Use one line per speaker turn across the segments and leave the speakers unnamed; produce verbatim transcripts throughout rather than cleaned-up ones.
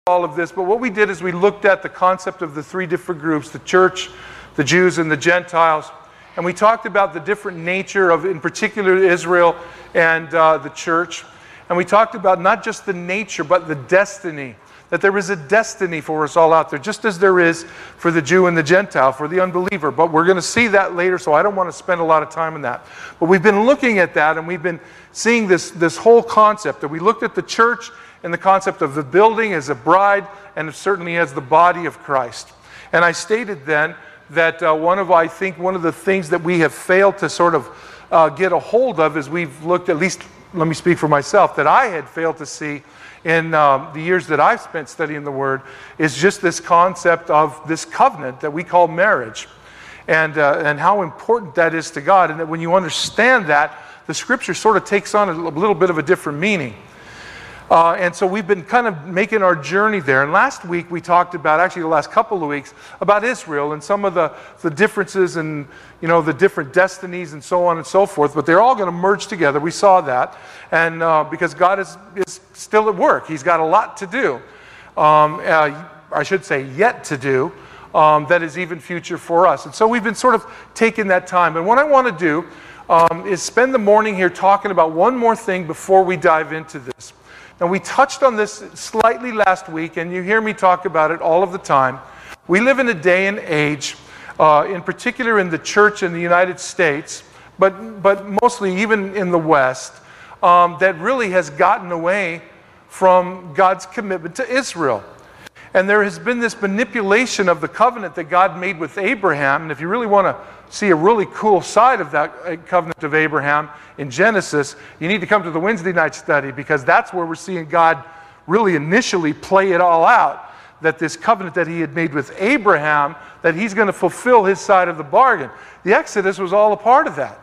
all of this, but what we did is we looked at the concept of the three different groups, the church, the Jews, and the Gentiles. And we talked about the different nature of, in particular, Israel and uh, the church. And we talked about not just the nature, but the destiny. That there is a destiny for us all out there, just as there is for the Jew and the Gentile, for the unbeliever. But we're going to see that later, so I don't want to spend a lot of time on that. But we've been looking at that, and we've been seeing this, this whole concept. That we looked at the church and the concept of the building as a bride, and certainly as the body of Christ. And I stated then that uh, one of, I think, one of the things that we have failed to sort of uh, get a hold of is we've looked, at least, let me speak for myself, that I had failed to see in um, the years that I've spent studying the Word, is just this concept of this covenant that we call marriage, and, uh, and how important that is to God, and that when you understand that, the Scripture sort of takes on a little bit of a different meaning. Uh, and so we've been kind of making our journey there. And last week we talked about, actually the last couple of weeks, about Israel and some of the, the differences and, you know, the different destinies and so on and so forth. But they're all going to merge together. We saw that. And uh, because God is, is still at work. He's got a lot to do. Um, uh, I should say yet to do. Um, that is even future for us. And so we've been sort of taking that time. And what I want to do um, is spend the morning here talking about one more thing before we dive into this. Now, we touched on this slightly last week, and you hear me talk about it all of the time. We live in a day and age, uh, in particular in the church in the United States, but, but mostly even in the West, um, that really has gotten away from God's commitment to Israel. And there has been this manipulation of the covenant that God made with Abraham. And if you really want to see a really cool side of that covenant of Abraham in Genesis, you need to come to the Wednesday night study, because that's where we're seeing God really initially play it all out. That this covenant that he had made with Abraham, that he's going to fulfill his side of the bargain. The Exodus was all a part of that.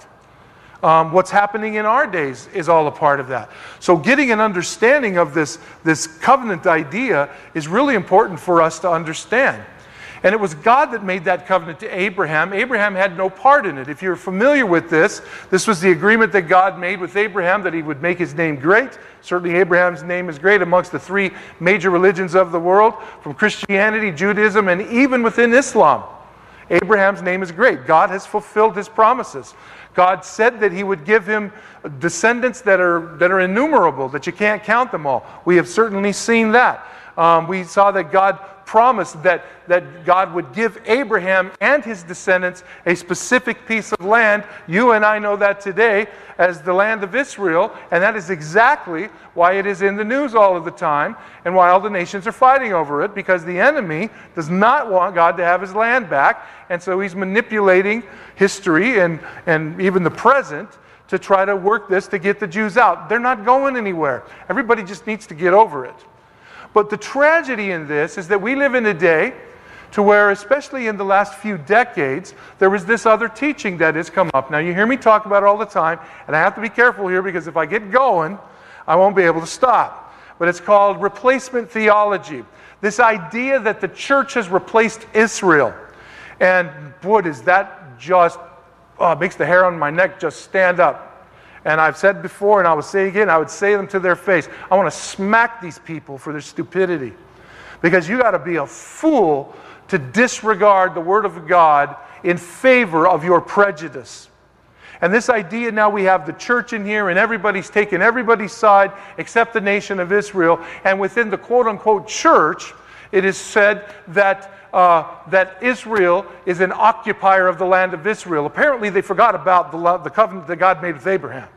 Um, what's happening in our days is all a part of that. So getting an understanding of this, this covenant idea is really important for us to understand. And it was God that made that covenant to Abraham. Abraham had no part in it. If you're familiar with this, this was the agreement that God made with Abraham, that he would make his name great. Certainly Abraham's name is great amongst the three major religions of the world, from Christianity, Judaism, and even within Islam. Abraham's name is great. God has fulfilled his promises. God said that he would give him descendants that are, that are innumerable, that you can't count them all. We have certainly seen that. Um, we saw that God promised that, that God would give Abraham and his descendants a specific piece of land. You and I know that today as the land of Israel, and that is exactly why it is in the news all of the time, and why all the nations are fighting over it, because the enemy does not want God to have his land back, and so he's manipulating history and, and even the present to try to work this to get the Jews out. They're not going anywhere. Everybody just needs to get over it. But the tragedy in this is that we live in a day to where, especially in the last few decades, there was this other teaching that has come up. Now, you hear me talk about it all the time, and I have to be careful here, because if I get going, I won't be able to stop. But it's called replacement theology. This idea that the church has replaced Israel. And boy, does that just, oh, it makes the hair on my neck just stand up. And I've said before, and I will say again, I would say them to their face, I want to smack these people for their stupidity. Because you got to be a fool to disregard the Word of God in favor of your prejudice. And this idea, now we have the church in here, and everybody's taken everybody's side except the nation of Israel. And within the quote-unquote church, it is said that Uh, that Israel is an occupier of the land of Israel. Apparently they forgot about the, the covenant that God made with Abraham.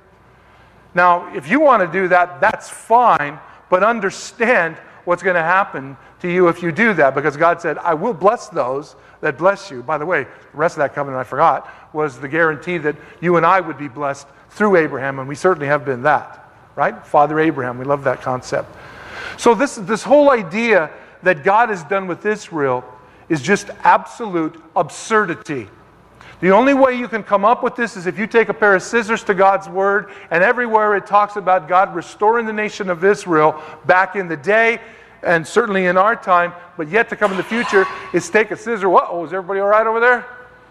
Now, if you want to do that, that's fine, but understand what's going to happen to you if you do that, because God said, I will bless those that bless you. By the way, the rest of that covenant I forgot was the guarantee that you and I would be blessed through Abraham, and we certainly have been that, right? Father Abraham, we love that concept. So this, this whole idea that God has done with Israel is just absolute absurdity. The only way you can come up with this is if you take a pair of scissors to God's Word, and everywhere it talks about God restoring the nation of Israel back in the day, and certainly in our time, but yet to come in the future, is take a scissor. Whoa, is everybody all right over there?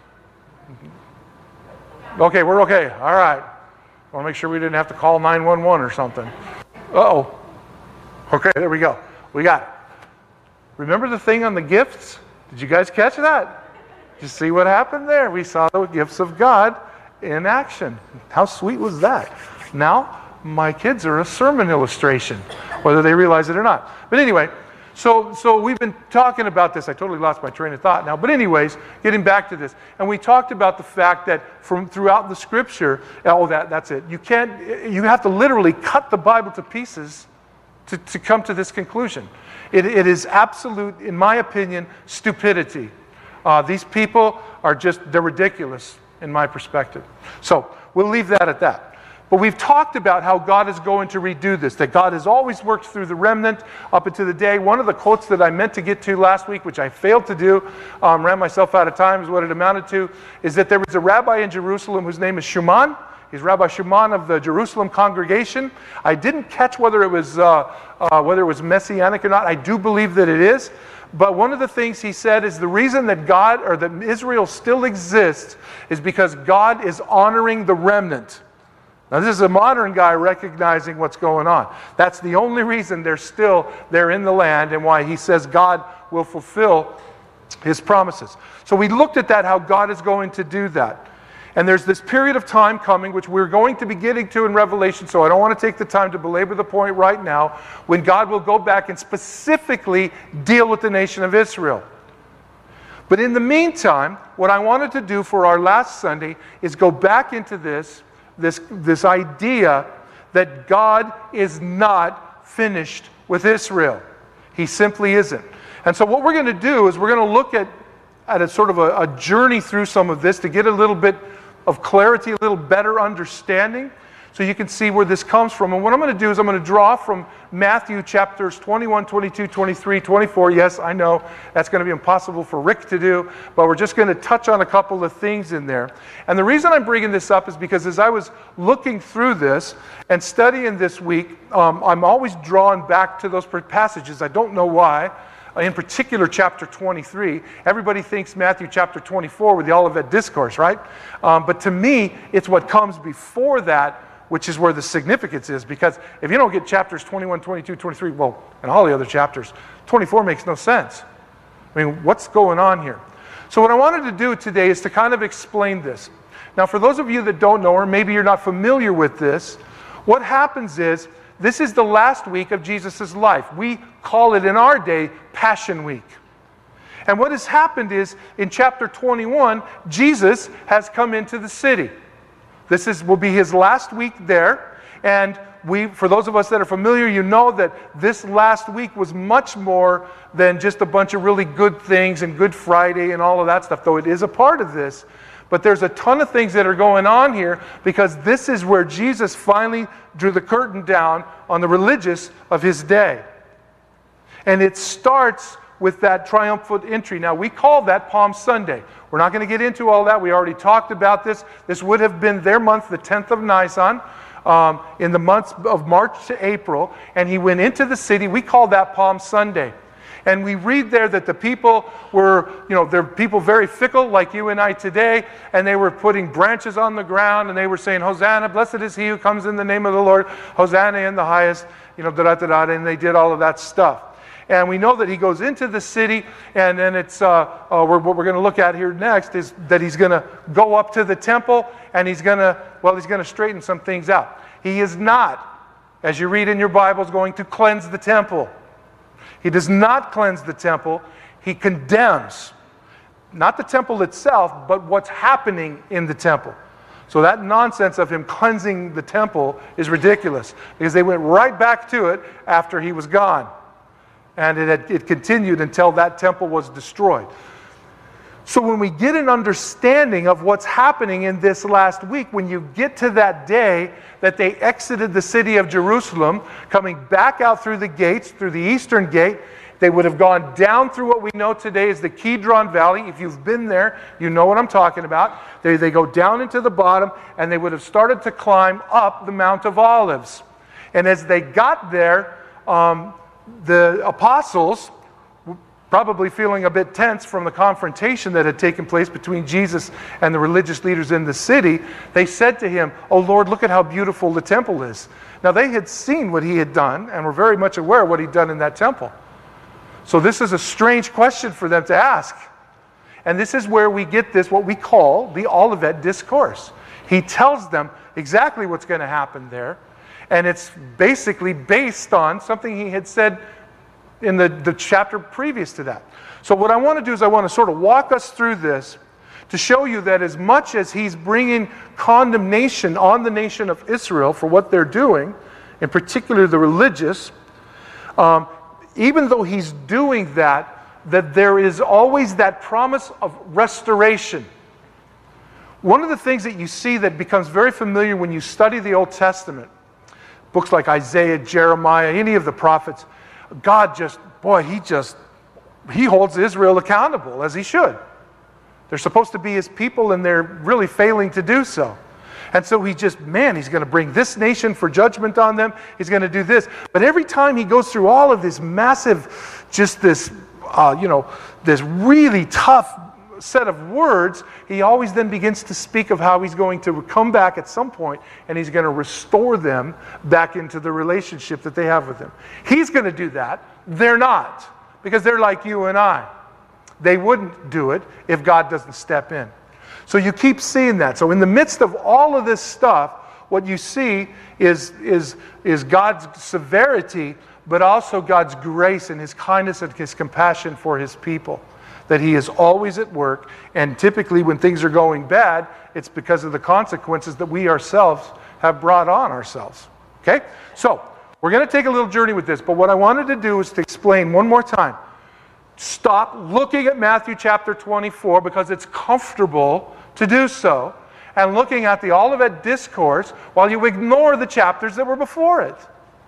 Okay, we're okay. All right. I want to make sure we didn't have to call nine one one or something. Uh-oh. Okay, there we go. We got it. remember the thing on the gifts? Did you guys catch that? Did you see what happened there? We saw the gifts of God in action. How sweet was that? Now, my kids are a sermon illustration, whether they realize it or not. But anyway, so so we've been talking about this. I totally lost my train of thought now. But anyways, getting back to this. And we talked about the fact that from throughout the Scripture, oh, that that's it. You can't, you have to literally cut the Bible to pieces to, to come to this conclusion. It, it is absolute, in my opinion, stupidity. Uh, these people are just, they're ridiculous in my perspective. So we'll leave that at that. But we've talked about how God is going to redo this, that God has always worked through the remnant up until the day. One of the quotes that I meant to get to last week, which I failed to do, um, ran myself out of time, is what it amounted to, is that there was a rabbi in Jerusalem whose name is Shuman. He's Rabbi Shuman of the Jerusalem congregation. I didn't catch whether it was uh, uh, whether it was messianic or not. I do believe that it is. But one of the things he said is the reason that God or that Israel still exists is because God is honoring the remnant. Now, this is a modern guy recognizing what's going on. That's the only reason they're still there in the land and why he says God will fulfill his promises. So we looked at that, how God is going to do that. And there's this period of time coming, which we're going to be getting to in Revelation, so I don't want to take the time to belabor the point right now, when God will go back and specifically deal with the nation of Israel. But in the meantime, what I wanted to do for our last Sunday is go back into this, this, this idea that God is not finished with Israel. He simply isn't. And so what we're going to do is we're going to look at, at a sort of a, a journey through some of this to get a little bit of clarity, a little better understanding, so you can see where this comes from. And what I'm going to do is I'm going to draw from Matthew chapters twenty-one, twenty-two, twenty-three, twenty-four. Yes, I know that's going to be impossible for Rick to do, but we're just going to touch on a couple of things in there. And the reason I'm bringing this up is because as I was looking through this and studying this week, um, I'm always drawn back to those passages. I don't know why. In particular, chapter twenty-three. Everybody thinks Matthew chapter twenty-four with the Olivet Discourse, right? Um, but to me, it's what comes before that, which is where the significance is. Because if you don't get chapters twenty-one, twenty-two, twenty-three, well, and all the other chapters, twenty-four makes no sense. I mean, what's going on here? So what I wanted to do today is to kind of explain this. Now, for those of you that don't know, or maybe you're not familiar with this, what happens is, this is the last week of Jesus' life. We call it in our day Passion Week. And what has happened is, in chapter twenty-one, Jesus has come into the city. This is will be his last week there. And we, for those of us that are familiar, you know that this last week was much more than just a bunch of really good things and Good Friday and all of that stuff, though it is a part of this. But there's a ton of things that are going on here because this is where Jesus finally drew the curtain down on the religious of his day. And it starts with that triumphant entry. Now, we call that Palm Sunday. We're not going to get into all that. We already talked about this. This would have been their month, the tenth of Nisan, um, in the months of March to April. And he went into the city. We call that Palm Sunday. And we read there that the people were, you know, they're people very fickle like you and I today, and they were putting branches on the ground, and they were saying, Hosanna, blessed is he who comes in the name of the Lord, Hosanna in the highest, you know, da-da-da-da, and they did all of that stuff. And we know that he goes into the city, and then it's, uh, uh, we're, what we're going to look at here next is that he's going to go up to the temple, and he's going to, well, he's going to straighten some things out. He is not, as you read in your Bibles, going to cleanse the temple. He does not cleanse the temple. He condemns, not the temple itself, but what's happening in the temple. So that nonsense of him cleansing the temple is ridiculous because they went right back to it after he was gone. And it, had, it continued until that temple was destroyed. So when we get an understanding of what's happening in this last week, when you get to that day that they exited the city of Jerusalem, coming back out through the gates, through the eastern gate, they would have gone down through what we know today as the Kidron Valley. If you've been there, you know what I'm talking about. They, they go down into the bottom, and they would have started to climb up the Mount of Olives. And as they got there, um, the apostles, probably feeling a bit tense from the confrontation that had taken place between Jesus and the religious leaders in the city, they said to him, "Oh Lord, look at how beautiful the temple is." Now they had seen what he had done and were very much aware of what he'd done in that temple. So this is a strange question for them to ask. And this is where we get this, what we call the Olivet Discourse. He tells them exactly what's going to happen there. And it's basically based on something he had said in the, the chapter previous to that. So what I want to do is I want to sort of walk us through this to show you that as much as he's bringing condemnation on the nation of Israel for what they're doing, in particular the religious, um, even though he's doing that, that there is always that promise of restoration. One of the things that you see that becomes very familiar when you study the Old Testament, books like Isaiah, Jeremiah, any of the prophets, God just, boy, he just, he holds Israel accountable, as he should. They're supposed to be his people, and they're really failing to do so. And so he just, man, he's going to bring this nation for judgment on them. He's going to do this. But every time he goes through all of this massive, just this, uh, you know, this really tough set of words, he always then begins to speak of how he's going to come back at some point and he's going to restore them back into the relationship that they have with him. He's going to do that. They're not, because they're like you and I. They wouldn't do it if God doesn't step in. So you keep seeing that. So in the midst of all of this stuff, what you see is, is, is God's severity, but also God's grace and his kindness and his compassion for his people. That he is always at work, and typically when things are going bad, it's because of the consequences that we ourselves have brought on ourselves. Okay? So, we're going to take a little journey with this, but what I wanted to do is to explain one more time. Stop looking at Matthew chapter twenty-four because it's comfortable to do so, and looking at the Olivet Discourse while you ignore the chapters that were before it.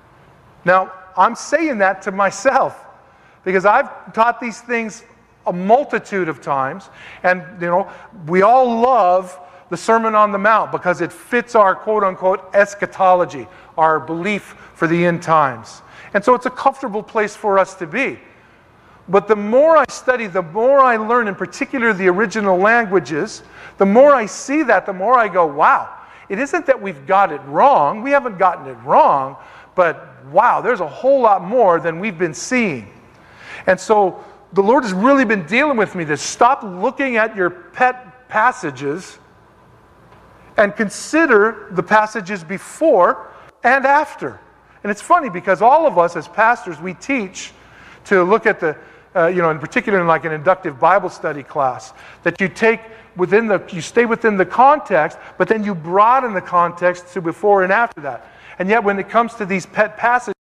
Now, I'm saying that to myself because I've taught these things a multitude of times, and you know, we all love the Sermon on the Mount because it fits our quote-unquote eschatology, our belief for the end times. And so it's a comfortable place for us to be. But the more I study, the more I learn, in particular the original languages, the more I see that, the more I go, wow, it isn't that we've got it wrong, we haven't gotten it wrong, but wow, there's a whole lot more than we've been seeing. And so the Lord has really been dealing with me this. Stop looking at your pet passages and consider the passages before and after. And it's funny because all of us as pastors, we teach to look at the, uh, you know, in particular in like an inductive Bible study class, that you take within the, you stay within the context, but then you broaden the context to before and after that. And yet when it comes to these pet passages,